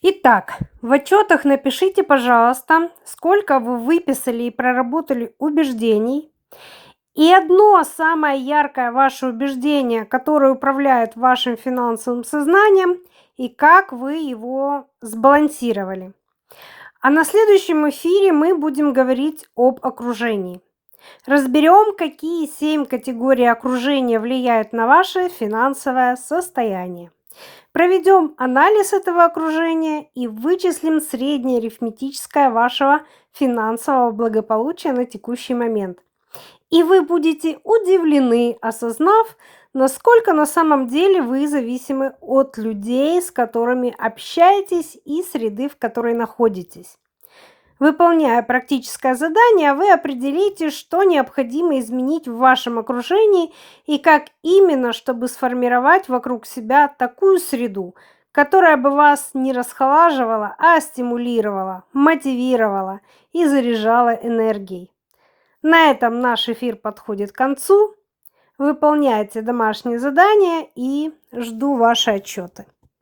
Итак, в отчетах напишите, пожалуйста, сколько вы выписали и проработали убеждений. И одно самое яркое ваше убеждение, которое управляет вашим финансовым сознанием, и как вы его сбалансировали. А на следующем эфире мы будем говорить об окружении. Разберем, какие 7 категорий окружения влияют на ваше финансовое состояние. Проведем анализ этого окружения и вычислим среднее арифметическое вашего финансового благополучия на текущий момент. И вы будете удивлены, осознав, насколько на самом деле вы зависимы от людей, с которыми общаетесь, и среды, в которой находитесь. Выполняя практическое задание, вы определите, что необходимо изменить в вашем окружении и как именно, чтобы сформировать вокруг себя такую среду, которая бы вас не расхолаживала, а стимулировала, мотивировала и заряжала энергией. На этом наш эфир подходит к концу. Выполняйте домашние задания и жду ваши отчеты.